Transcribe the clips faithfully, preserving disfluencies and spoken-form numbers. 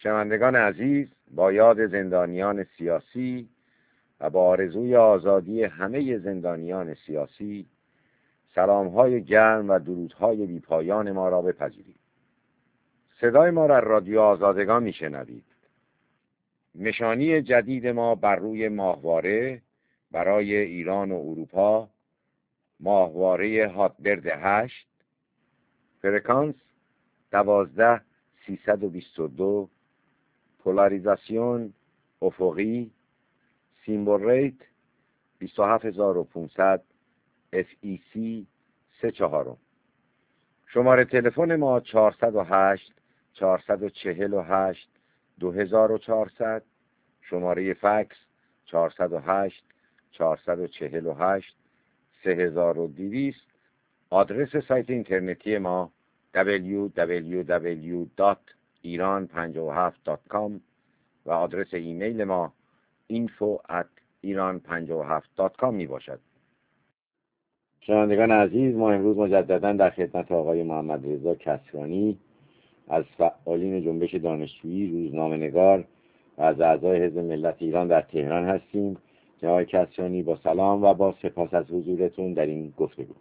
شنوندگان عزیز، با یاد زندانیان سیاسی و با آرزوی آزادی همه زندانیان سیاسی، سلام‌های گرم و درودهای بی‌پایان ما را بپذیرید. صدای ما را رادیو آزادگان میشنوید. نشانی جدید ما بر روی ماهواره برای ایران و اروپا، ماهواره هاتبرد هشت، فرکانس دوازده سیصد و بیست و دو، پولاریزاسیون افقی، سیمبل ریت بیست و هفت هزار و پانصد، اف ای سی سه چهارم. شماره تلفن ما چهارصد و هشت چهارصد و چهل و هشت دو هزار و چهارصد، شماره فکس چهارصد و هشت چهارصد و چهل و هشت سه هزار و دویست. آدرس سایت اینترنتی ما دبلیو دبلیو دبلیو دات ایران پنجاه و هفت دات کام و آدرس ایمیل ما اینفو ات ایران پنجاه و هفت دات کام می باشد. شنوندگان عزیز، ما امروز مجددا در خدمت آقای محمد رضا کسرانی از فعالین جنبش دانشجویی، روزنامه‌نگار و از اعضای حزب ملت ایران در تهران هستیم. آقای کسرانی، با سلام و با سپاس از حضورتون در این گفتگو.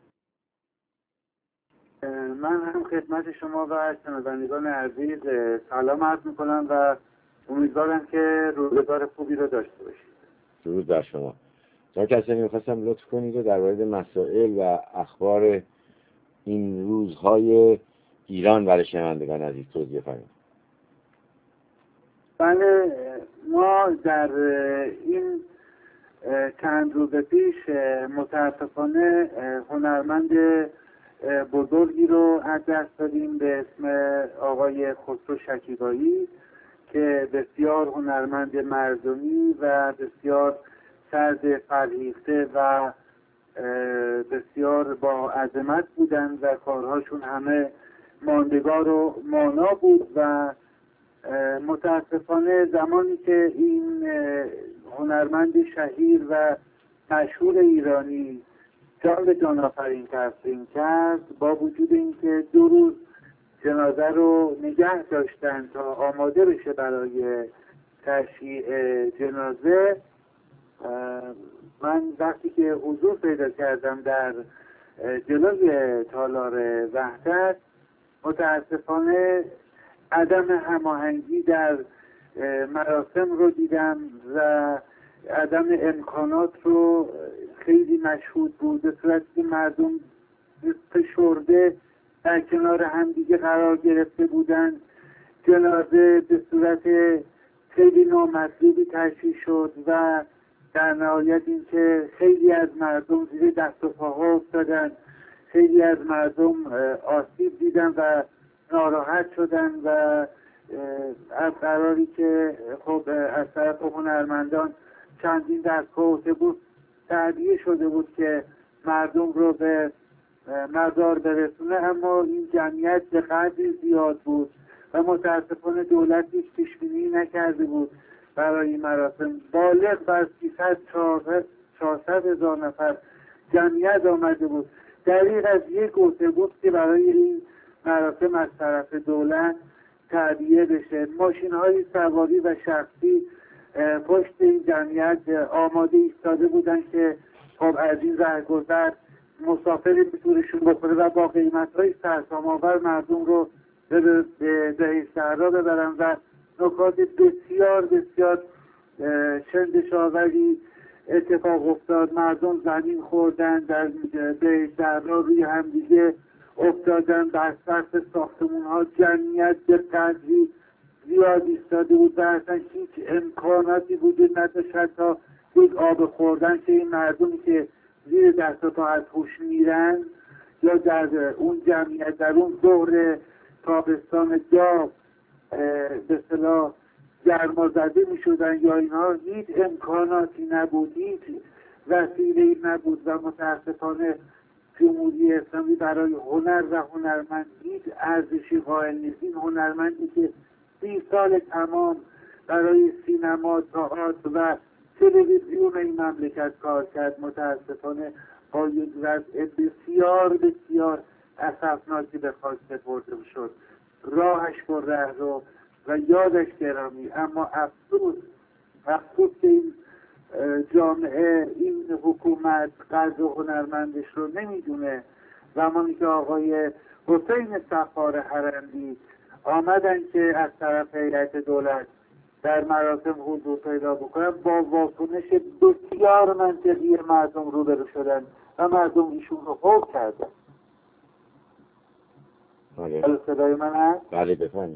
من هم خدمت شما و شنوندگان عزیز سلام عرض میکنم و امیدوارم که روزگار خوبی رو داشته باشید. درود بر شما. جناب کسرانی، می‌خواستم لطف کنید و در مورد مسائل و اخبار این روزهای ایران برای شنوندگان عزیز توضیح فرمایید. بله، ما در این چند روز پیش متاسفانه هنرمند بزرگی رو از دست دادیم به اسم آقای خسرو شکیبایی که بسیار هنرمند مردمی و بسیار فرد فرهیخته و بسیار با عظمت بودند و کارهاشون همه ماندگار و مانا بود و متاسفانه زمانی که این هنرمند شهیر و مشهور ایرانی جان به جان آفرین تسلیم کرد، با وجود اینکه دو روز جنازه رو نگه داشتن تا آماده بشه برای تشییع جنازه، من وقتی که حضور پیدا کردم در جلوی تالار وحدت، متاسفانه عدم هماهنگی در مراسم رو دیدم و عدم امکانات رو خیلی مشهود بود، به صورتی که مردم فشرده در کنار همدیگه قرار گرفته بودند. جنازه به صورت خیلی نامطلوبی تشییع شد و در نهایت اینکه خیلی از مردم زیر دست و پاها افتادن، خیلی از مردم آسیب دیدن و ناراحت شدن و از قراری که خب از طرف هنرمندان چندین دستگاه اتوبوس تعبیه شده بود که مردم رو به مزار برسونه، اما این جمعیت به قدری زیاد بود و متاسفانه دولت هیچ پیش‌بینی نکرده بود برای این مراسم. بالغ بر سیصد چهارصد هزار نفر جمعیت آمده بود. دریغ از یک اتوبوس که برای این مراسم از طرف دولت تعبیه بشه. ماشین‌های سواری و شخصی پشت این جمعیت آماده ایستاده بودن که خب از این رهگذر مسافری به طورشون بخوره و با قیمت‌های سرسام‌آور مردم رو به دهه صحرا ببرن و نکات بسیار بسیار شندشاوری اتفاق افتاد. مردم زمین خوردن، در دهه صحرا روی همدیگه افتادن، بر سقف ساختمان‌ها جمعیت به قدری زیاد ایستاده بود و اصلا هیچ امکاناتی وجود نداشت حتی یک آب خوردن که این مردمی که زیر دست و پا از هوش میرن یا در اون جمعیت در اون ظهر تابستان داغ به اصطلاح گرما زده می شدن یا اینها، هیچ امکاناتی نبود، هیچ وسیله‌ای نبود و متاسفانه جمهوری اسلامی برای هنر و هنرمند هیچ ارزشی قائل نیست. این هنرمندی که سی سال تمام برای سینما، تئاتر و تلویزیون این مملکت کار کرد، متاسفانه با یک وضع بسیار بسیار اسفناکی به خاک سپرده شد. راهش پر رهرو و یادش گرامی. اما افسوس افسوس که این جامعه، این حکومت قدر و هنرمندش رو نمیدونه. زمانی که آقای حسین صفار حرندی آمدن که از طرف هیئت دولت در مراسم حضور پیدا بکنن، با واکنش بسیار منطقی مردم روبرو شدن و مردم ایشون رو خوب کردن. بله. صدای من هست؟ بله بفرمایید.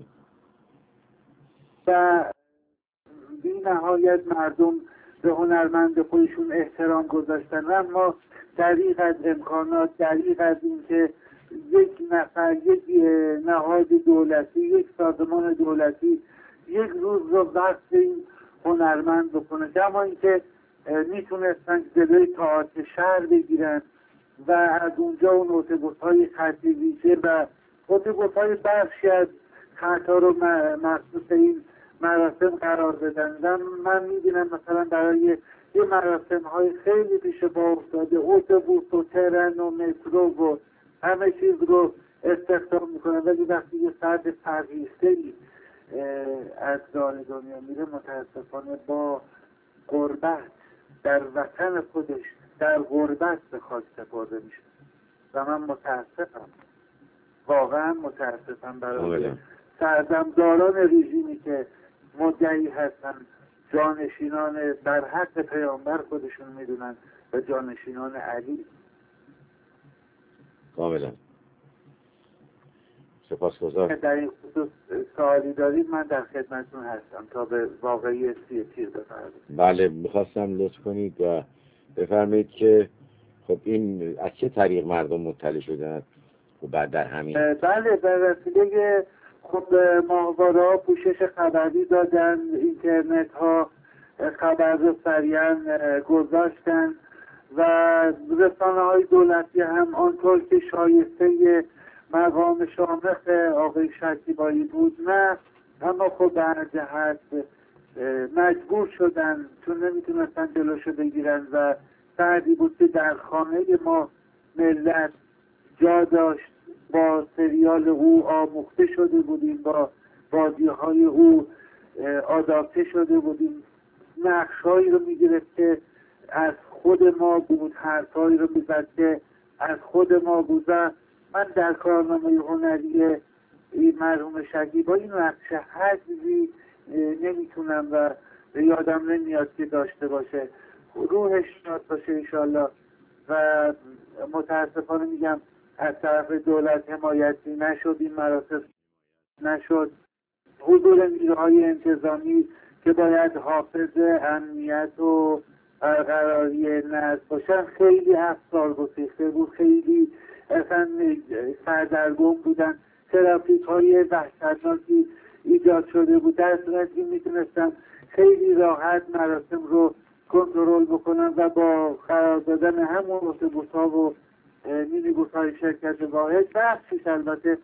و بی نهایت مردم به هنرمند خودشون احترام گذاشتن، اما دریغ از امکانات، دریغ از این که یک نفر، یک نهاد دولتی، یک سازمان دولتی یک روز رو وقت این هنرمند بکنه، کما اینکه میتونستن جلوی تئاتر شهر بگیرن و از اونجا اون اتوبوس‌های خطی ویژه و اتوبوس‌های بخشی از خطا رو مخصوص این مراسم قرار بدن. و من میبینم مثلا برای یه مراسم های خیلی پیش با افتاده اتوبوس و ترن و مترو و همه چیز رو استخدام میکنن، ولی وقتی یه فرد فرهیخته‌ای از دار دنیا میره متاسفانه با غربت در وطن خودش در غربت به خاک سپرده میشه. و من متاسفم، واقعا متاسفم برای سردمداران رژیمی که مدعی هستن جانشینان در حق پیامبر خودشون میدونن و جانشینان علی. کاملا سپاسگزار. در این خصوص سوالی دارید من در خدمتتون هستم تا به واقعی سی تیر بپردازیم. بله میخواستم لطف کنید و بفرمایید که خب این از چه طریق مردم مطلع شدن و بعد در همین بله به وسیله خب ماهواره ها پوشش خبری دادن، اینترنت ها خبر رو سریعا گذاشتن و رسانه های دولتی هم آنطور که شایسته مقام شامخ آقای شکیبایی بود نه، اما خب به هر جهت مجبور شدن چون نمیتونستن جلوشو بگیرن و بعدی بود که در خانه ما ملت جا داشت، با سریال او آموخته شده بودیم، با بازی‌های او آداپته شده بودیم، نقش‌هایی رو می‌گرفت که از خود ما بود، حرف‌هایی رو می‌زد که از خود ما بود. و من در کارنامه هنری این مرحوم شکیبایی نقش حذفی نمیتونم و یادم نمیاد که داشته باشه. روحش شاد باشه انشالله. و متاسفانه میگم از طرف دولت حمایتی نشد، این مراسم نشد. حضور نیروهای انتظامی که باید حافظ امنیت و برقراری نظم باشن خیلی افسار گسیخته بود، خیلی اصلا سردرگم بودن، ترافیک های وحشتناکی ایجاد شده بود. در صورتی میتونستن خیلی راحت مراسم رو کنترل بکنن و با قرار دادن همون اتوبوس ها و مینیبوس های شرکت واحد بخشیش البته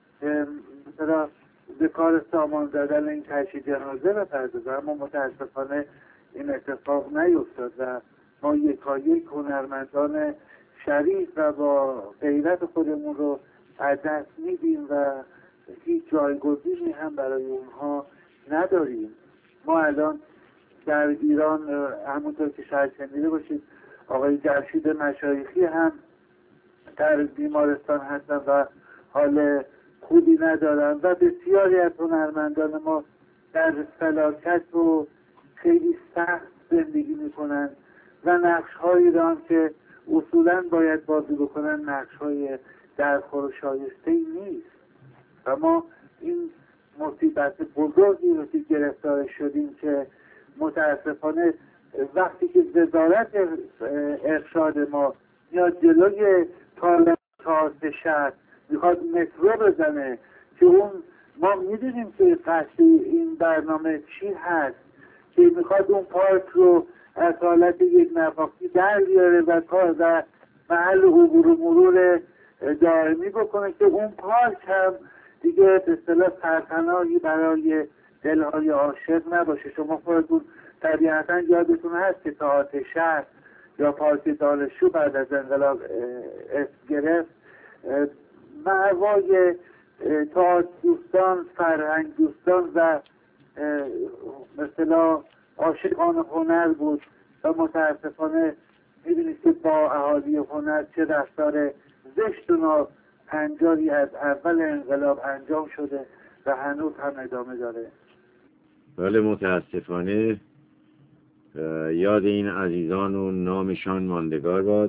مثلا به کار سامان دادن این تشییع جنازه بپردازه، اما متاسفانه این اتفاق نیفتاد و ما یکایک هنرمندان شریف و با غیرت خودمون رو از دست میدیم و هیچ جایگزینی هم برای اونها نداریم. ما الان در ایران همونطور که شاید شنیده باشید آقای جرشید مشایخی هم در بیمارستان هستن و حال خوبی ندارن و بسیاری از هنرمندان ما در فلاکت و خیلی سخت زندگی میکنن و نقش‌هایی دارن که اصولاً باید بازی بکنن نقش‌های درخور و شایسته‌ای نیست. و ما این مصیبت بزرگی رو که گرفتار شدیم که متاسفانه وقتی که وزارت ارشاد ما یا جلوی تئاتر شهر میخواد مترو بزنه که اون ما میدونیم که قصد این برنامه چی هست، که میخواد اون پارک رو از حالت یک نواختی در بیاره و کار و محل عبور و مرور دائمی بکنه که اون پارک هم دیگه به اصطلاح سرپناهی برای دلهای عاشق نباشه. شما خودتون طبیعتا یادتون هست که تئاتر شهر یا پارک دانشجو بعد از انقلاب اسم گرفت، مأوای تئاتر دوستان، فرهنگ دوستان و مثلا عاشقان هنر بود و متاسفانه می‌بینید که با اهالی هنر چه رفتار زشت و ناهنجاری از اول انقلاب انجام شده و هنوز هم ادامه داره. بله، متاسفانه یاد این عزیزان و نامشان ماندگار باد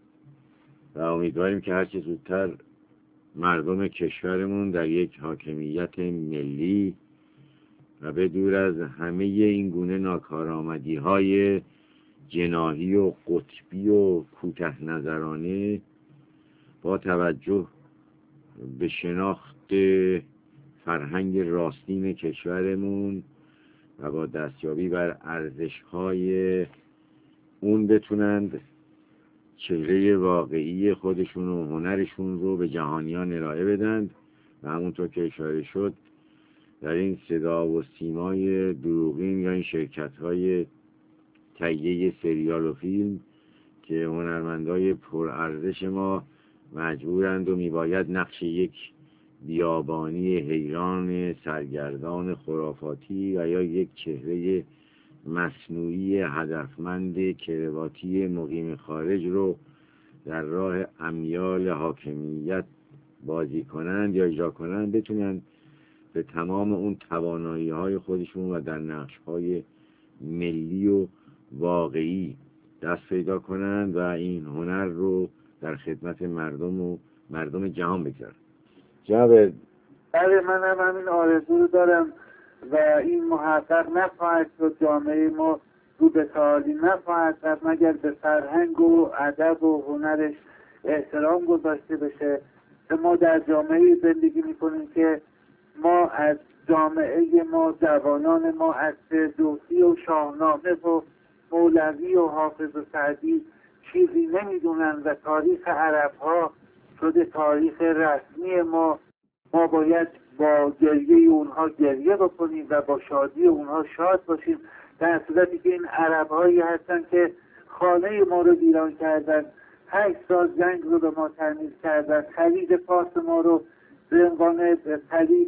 و امیدواریم که هرچه زودتر مردم کشورمون در یک حاکمیت ملی و به دور از همه این گونه ناکارآمدی های جناحی و قطبی و کوته نظرانه با توجه به شناخت فرهنگ راستین کشورمون و با دستیابی بر ارزش‌های اون بتونند چهره واقعی خودشون و هنرشون رو به جهانیان ارائه بدند و همونطور که اشاره شد در این صدا و سیمای دروغین یا این شرکت‌های تهیه سریال و فیلم که هنرمندای پرارزش ما مجبورند و میباید نقش یک بیابانی حیران سرگردان خرافاتی و یا یک چهره مصنوعی هدفمند کرواتی مقیم خارج رو در راه امیال حاکمیت بازی کنند یا اجرا کنند، بتونن به تمام اون توانایی های خودشون و در نقش های ملی و واقعی دست پیدا کنند و این هنر رو در خدمت مردم و مردم جهان بگذارن. جناب بله، من هم همین آرزو رو دارم و این محقق نخواهد شد، جامعه ما رو به تعالی نخواهد رفت مگر به فرهنگ و ادب و هنرش احترام گذاشته بشه. ما در جامعه زندگی میکنیم که ما از جامعه ما، جوانان ما از فردوسی و شاهنامه و مولوی و حافظ و سعدی چیزی نمیدونن و تاریخ عرب ها شده تاریخ رسمی ما. ما باید با گریه اونها گریه بکنیم و با شادی اونها شاد باشیم، در صورتی که این عرب هایی هستن که خانه ما رو ویران کردن، هشت سال جنگ رو به ما تحمیل کردن، خلیج فارس ما رو به عنوان خلیج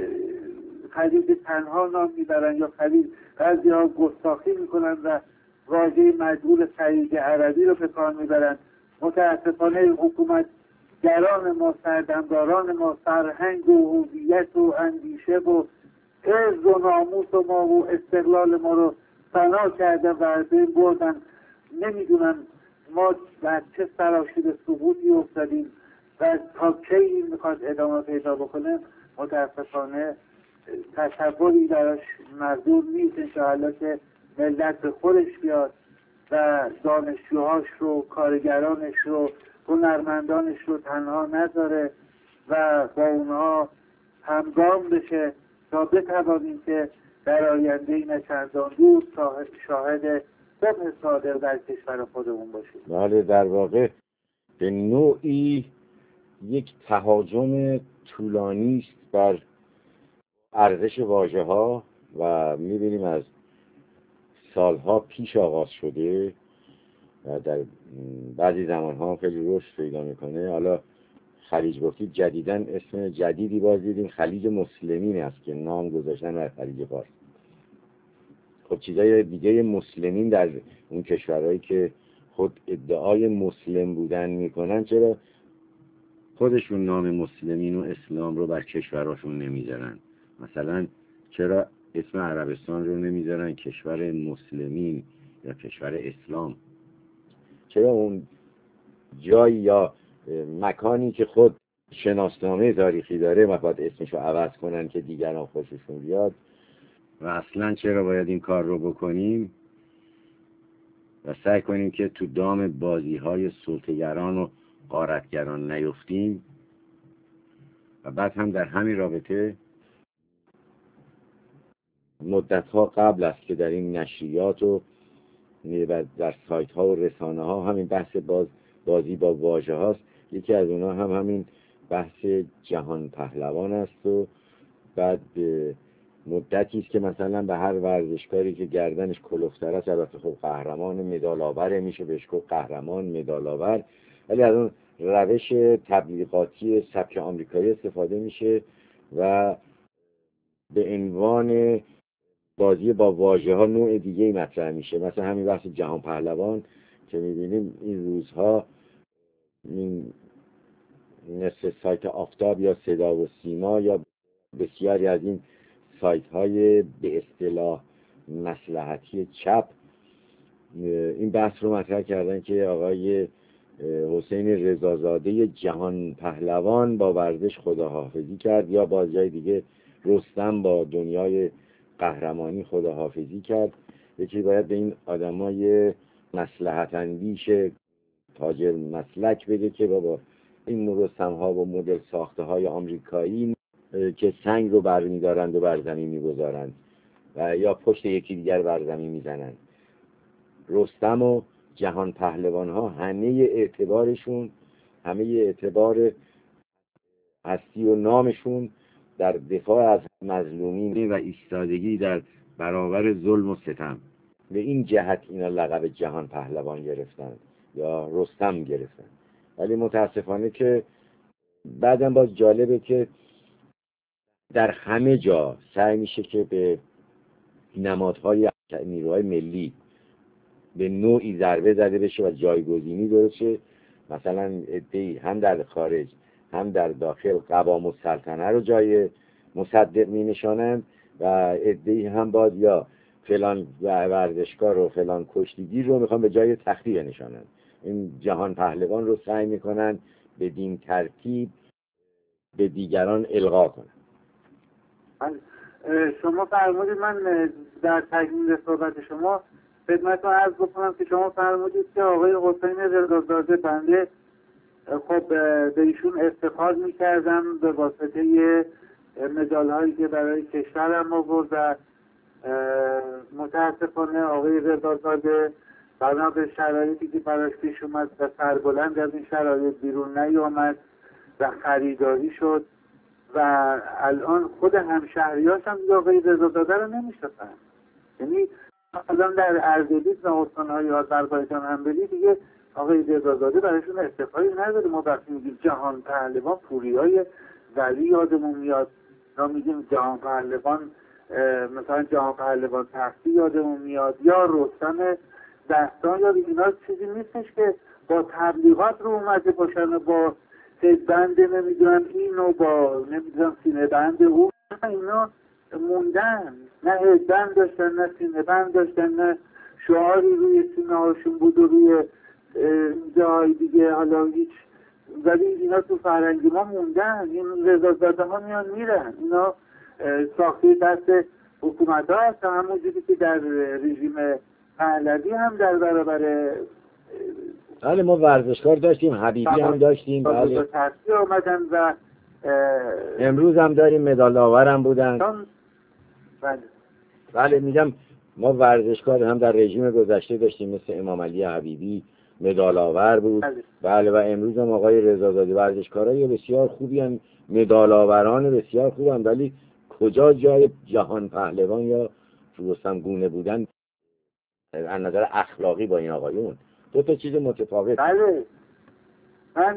خلیج تنها نام میبرن یا خلیج، بعضی ها گستاخی میکنن و واژه مجبور خلیج عربی رو به کار میبرن. متاسفانه حکومت گران ما، سردمداران ما، فرهنگ و هویت و اندیشه و عز و ناموس و ما و استقلال ما رو فنا کردن و از بین بردن. نمیدونن ما در چه سراشیب سقوطی افتادیم و تا کی این میخواد ادامه پیدا بکنه. متاسفانه تصوری براش مقدور نیست. انشاءالله که ملت به خودش بیاد و دانشجوهاش رو، کارگرانش رو، هنرمندانش رو تنها نذاره و با اونها همگام بشه تا بتوانیم که در آینده نه چندان دور شاهد صبح صادق در کشور خودمون باشیم. بله، در واقع به نوعی یک تهاجم طولانی است بر ارزش واژه ها و می‌بینیم از سالها پیش آغاز شده و در بعضی زمانها خیلی رشد پیدا میکنه. حالا خلیج گفتید، جدیداً اسم جدیدی باز دیدیم، خلیج مسلمین است که نام گذاشتن بر خلیج فارس. خب چیزای دیگه مسلمین در اون کشورهایی که خود ادعای مسلم بودن میکنن چرا خودشون نام مسلمین و اسلام رو بر کشورهاشون نمیذارن؟ مثلا چرا اسم عربستان رو نمیذارن کشور مسلمین یا کشور اسلام؟ چرا اون جایی یا مکانی که خود شناسنامه تاریخی داره باید اسمشو عوض کنن که دیگران خوششون بیاد؟ و اصلا چرا باید این کار رو بکنیم و سعی کنیم که تو دام بازی های سلطه‌گران و غارتگران نیفتیم؟ و بعد هم در همین رابطه مدت‌ها قبل است که در این نشریات و در سایت ها و رسانه ها همین بحث باز بازی با واژه هاست. یکی از اونها هم همین بحث جهان پهلوان است و بعد مدتی است که مثلا به هر ورزشکاری که گردنش کلفتر است، البته خب قهرمان مدال آور میشه بهش گفت قهرمان مدال آور، ولی از اون روش تبلیغاتی سبک آمریکایی استفاده میشه و به عنوان بازی با واژه ها نوع دیگه مطرح میشه. مثلا همین بحث جهان پهلوان که میبینیم این روزها این مثل سایت آفتاب یا صدا و سیما یا بسیاری از این سایت های به اصطلاح مصلحتی چپ این بحث رو مطرح کردن که آقای حسین رضازاده جهان پهلوان با ورزش خداحافظی کرد، یا بازجای دیگه رستم با دنیای قهرمانی خداحافظی کرد. یکی باید به این آدمای مصلحت اندیش تاجر مسلک بگه که بابا این رستم ها و مدل ساخته های آمریکایی که سنگ رو برمیدارند و بر زمین میگذارند و یا پشت یکی دیگر بر زمین میزنند، رستم و جهان پهلوان ها همه اعتبارشون، همه اعتبار هستی و نامشون در دفاع از مظلومین و ایستادگی در برابر ظلم و ستم. به این جهت اینا لقب جهان پهلوان گرفتن یا رستم گرفتن. ولی متاسفانه که بعدم باز جالبه که در همه جا سعی میشه که به نمادهای نیروهای ملی به نوعی ضربه زده بشه و جایگزینی درست شه. مثلا عده‌ای هم در خارج هم در داخل قوام السلطنه رو جای مصدق می نشانند و عده‌ای هم باز یا فلان ورزشکار و فلان کشتیگیر رو میخوان به جای تختی بنشانند. این جهان پهلوان رو سعی میکنن بدین ترتیب به دیگران القا کنن. شما فرمودید، من در تکمیل صحبت شما خدمتتون عرض بکنم که شما فرمودید که آقای حسین رضازاده بنده خب به ایشون افتخار میکردم به واسطه مدال هایی که برای کشورم آورد و متاسفانه آقای رضازاده بنا به شرایطی که براش پیش اومد و سربلند از این شرایط بیرون نیامد و خریداری شد و الان خود همشهریاش هم آقای رضازاده رو نمیشناسن. یعنی الان در اردبیل و استانهای آذربایجان همبلی دیگه آقای رضازاده برایشون افتخاری نداره. ما وقتی میگیم جهان پهلوان پوریای ولی یادمون میاد، ما میگیم جهان پهلوان مثلا جهان پهلوان تختی یادمون میاد یا رستم دستان، یا اینا چیزی نیستش که با تبلیغات رو اومده باشن و با بند نمیدونم اینو با نمیدونم سینه بند اون، اینا موندن، نه هدبند داشتن نه سینه بند داشتن نه شعاری روی سینه هاشون بود و روی جای دیگه حالا هیچ، ولی اینا تو فرهنگ ما موندن. این رضازاده ها میان میرن، اینا ساخته دست حکومت ها هست، همون جوری که در رژیم پهلوی هم در برابر بله ما ورزشکار داشتیم، حبیبی هم داشتیم، بله تحصیل آمدن و امروز هم داریم، مدال آور هم بودن. بله بله میگم ما ورزشکار هم در رژیم گذشته داشتیم، مثل امام علی حبیبی مدال آور بود. بله, بله و امروز هم آقای رضازاده ورزشکارای بسیار خوبی هم، مدال آوران بسیار خوبی هم، ولی کجا جای جهان پهلوان یا رستم گونه بودن از نظر اخلاقی با این آقایون؟ دو تا چیز متفاوت. بله من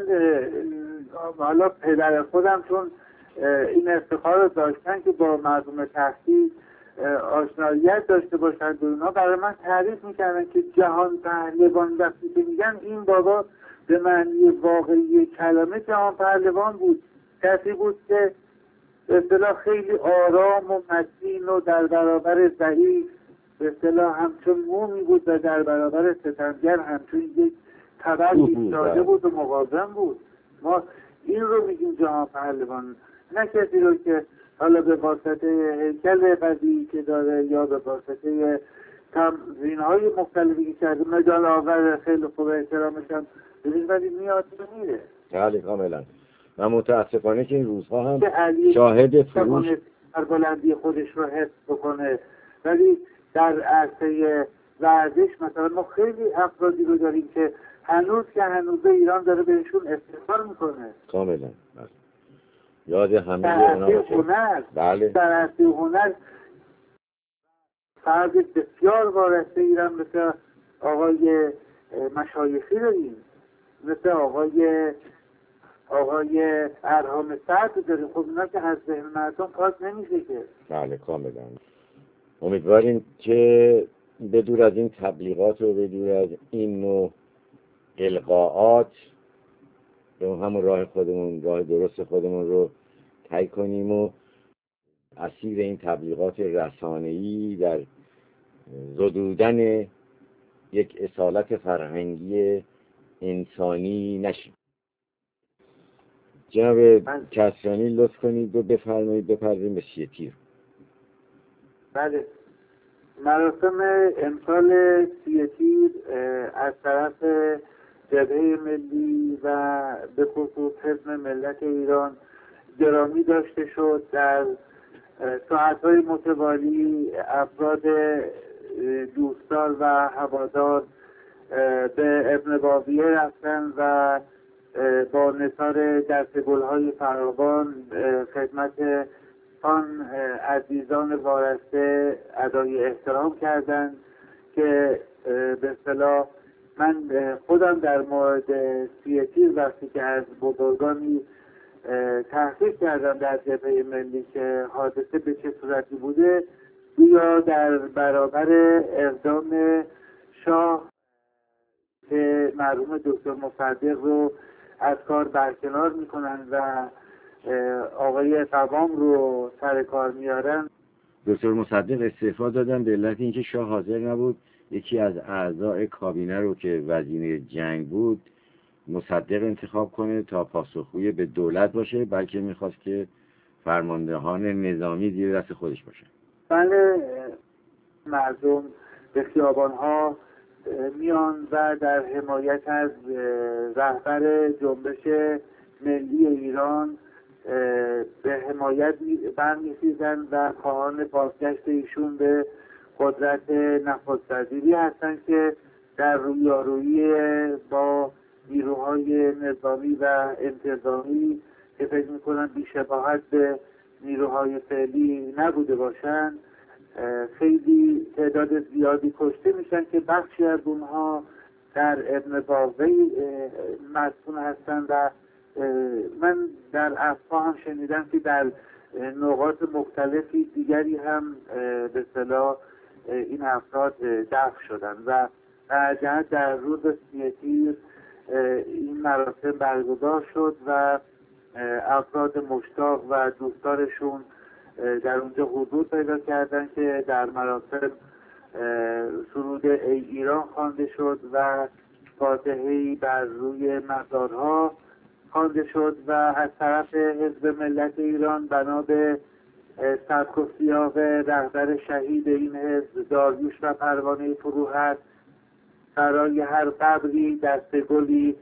حالا پدر خودم چون این افتخار رو داشتن که با مردم تحصیل آشناییت داشته باشند و اونا برای من تعریف میکردن که جهان پهلوان وقتی که میگن این بابا به معنی واقعی کلمه جهان پهلوان بود، کسی بود که به اصطلاح خیلی آرام و متین و در برابر ضعیف به اصطلاح همچون مومی بود و در برابر ستمگر همچون یک تبر ایستاده بود و مقاوم بود. ما این رو میگیم جهان پهلوان، نه کسی رو که حالا به واسطه هیکل قوی که داره یا به واسطه تمرین‌های مختلفی که کرده مدال آور خیلی خوب احترامش هم ببین ولی میاد و میره. بله کاملا. و متاسفانه که این روزها هم شاهد فروش سربلندی خودش رو حفظ بکنه، ولی در عرصه ورزش مثلا ما خیلی افرادی رو داریم که هنوز که هنوز ایران داره بهشون افتخار میکنه. کاملا. بله. یاد همه در عرصه هنر، بله. در عرصه هنر فرد بسیار وارسته ایران مثل آقای مشایخی داریم، مثل آقای آقای ارهام سعد داریم. خب اینا که از ذهن مردم پاک نمیشه که. بله کاملا. امیدواریم که بدور از این تبلیغات و بدور از این نوع القاءات به همون راه خودمون، راه درست خودمون رو طی کنیم و اسیر این تبلیغات رسانه‌ای در زدودن یک اصالت فرهنگی انسانی نشیم. جناب کسرانی لطف کنید و بفرمایید بپردازیم به سی تیر. بله، مراسم امسال سی تیر از طرف جبهه ملی و به خصوص حزب ملت ایران گرامی داشته شد. در ساعتهای متوالی افراد دوستدار و هوادار به ابن بابیه رفتن و با نثار دستگل‌های فراوان خدمت آن عزیزان وارسته ادای احترام کردند که به اصطلاح من خودم در مورد سی تیر وقتی که از بزرگانی تحقیق کردم در جبهه ملی که حادثه به چه صورتی بوده، یا در برابر اقدام شاه که مرحوم دکتر مصدق رو از کار برکنار میکنن و آقای قوام رو سر کار میارن. دکتر مصدق استعفا دادن به علت اینکه شاه حاضر نبود یکی از اعضای کابینه رو که وزیر جنگ بود مصدق انتخاب کنه تا پاسخگوی به دولت باشه، بلکه میخواست که فرماندهان نظامی زیر دست خودش باشه. بله، مردم به خیابان‌ها میان و در حمایت از رهبر جنبش ملی ایران به حمایت برمیخیزند و خواهان بازگشت ایشون به قدرت نخست وزیری هستند که در رویارویی با نیروهای نظامی و انتظامی که فکر میکنم بی‌شباهت به نیروهای فعلی نبوده باشند خیلی تعداد زیادی کشته میشن که بخشی از اونها در ابن بابی مسئول هستن و من در افوا هم شنیدم که در نقاط مختلفی دیگری هم به اصطلاح این افراد دفن شدن و در جهت در روز سی تیر این مراسم برگزار شد و افراد مشتاق و دوستدارشون در اونجا حضور پیدا کردن که در مراسم سرود ای ایران خوانده شد و فاتحه‌ای بر روی مزارها خوانده شد و از طرف حزب ملت ایران بنا به سبک و سیاق رهبر شهید این حزب داریوش و پروانه فروهر برای هر قبری دسته گلی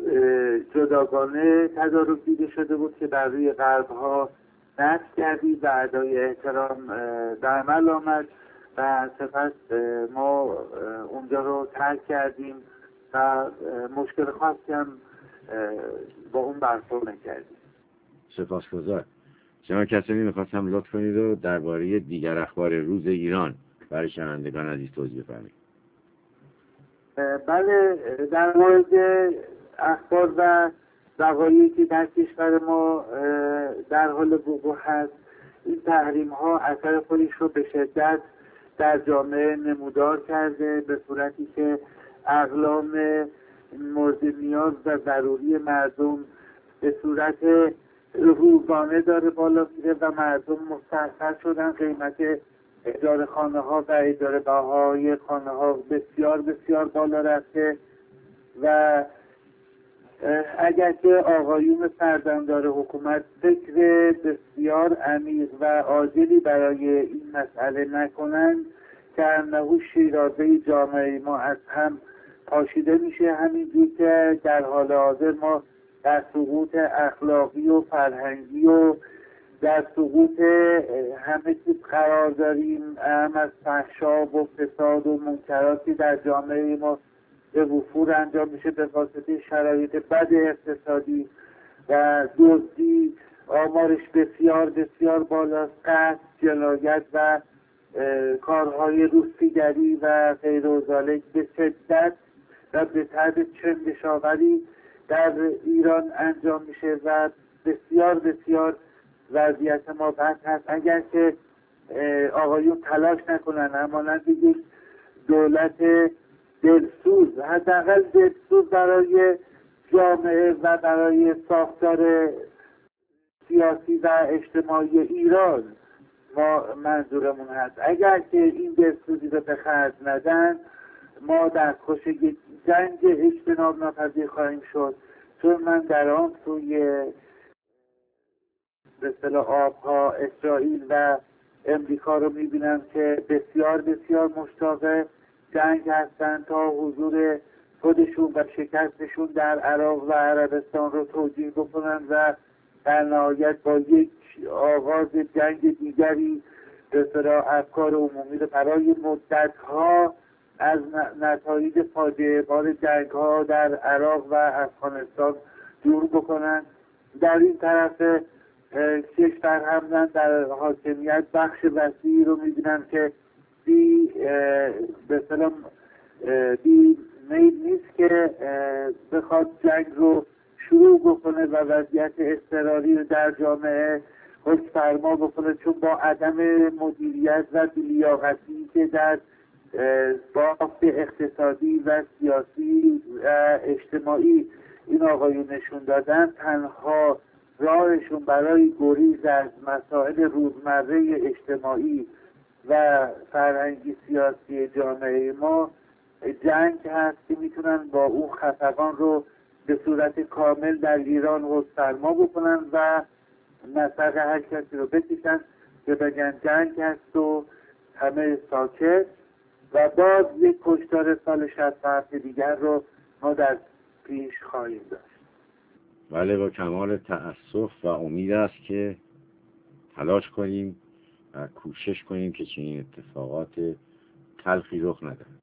جداگانه تدارک دیده شده بود که بر روی قبرها نصب کردید و ادای احترام به عمل آمد و سپس ما اونجا رو ترک کردیم و مشکل خاصی هم با اون برخورد نکردیم. سپاسگزار. شما کسانی میخواستم لطف کنید و درباره دیگر اخبار روز ایران برای شنوندگان عزیز توضیح بفرمایید. بله، در مورد اخبار و وقایعی که در کشور ما در حال وقوع هست، این تحریم ها اثر خودش رو به شدت در جامعه نمودار کرده به صورتی که اقلام مورد نیاز و ضروری مردم به صورت روزانه داره بالا میره و مردم مستحصل شدن. قیمت اجاره خانه ها و اجاره بهای خانه ها بسیار بسیار بالا رفته و اگر که آقایون سردمدار حکومت فکر بسیار عمیق و عاجلی برای این مسئله نکنند که انه شیرازه جامعه ما از هم پاشیده میشه، همینجور که در حال حاضر ما در سقوط اخلاقی و فرهنگی و در سقوط همه چیز قرار داریم. هم از فحشا و فساد و منکراتی در جامعه ما به وفور انجام میشه به واسطه شرایط بد اقتصادی و دزدی آمارش بسیار بسیار بالاست. قتل، جنایت و کارهای روسپیگری و غیر و ذالک به شدت و به طرز چندشاوری در ایران انجام میشه و بسیار بسیار وضعیت ما بد هست. اگر که آقایون تلاش نکنن همانند یک دولت دلسوز، حداقل دلسوز برای جامعه و برای ساختار سیاسی و اجتماعی ایران ما منظورمون هست، اگر که این دلسوزی رو به خرج ندن ما در کش یک جنگ اجتناب ناپذیر خواهیم شد. چون من در آن سوی به اصطلاح آبها اسرائیل و امریکا رو میبینم که بسیار بسیار مشتاق جنگ هستند تا حضور خودشون و شکستشون در عراق و عربستان رو توجیه بکنن و در نهایت با یک آغاز جنگ دیگری به اصطلاح افکار عمومی رو برای مدت‌ها از نتایج فاجعه بار جنگ‌ها در عراق و افغانستان دور بکنن. در این طرف کشور هم در حاکمیت بخش وسیعی رو می‌بینم که بی به اصطلاح بی میل نیست که بخواد جنگ رو شروع بکنه و وضعیت اضطراری رو در جامعه حکم فرما بکنه، چون با عدم مدیریت و بی‌لیاقتی که در بافت اقتصادی و سیاسی و اجتماعی این آقایون نشون دادن، تنها راهشون برای گریز از مسائل روزمره اجتماعی و فرهنگی سیاسی جامعه ما جنگ هست که میتونن با اون خفقان رو به صورت کامل در ایران حکم فرما بکنن و مسئله هر کسی رو بکشن که بگن جنگ هست و همه ساکت و باز یک کشتار سال شصت و هفت دیگر رو ما در پیش خواهیم داشت. بله، با کمال تأسف و امید است که تلاش کنیم و کوشش کنیم که چنین اتفاقات تلخی رخ ندهد.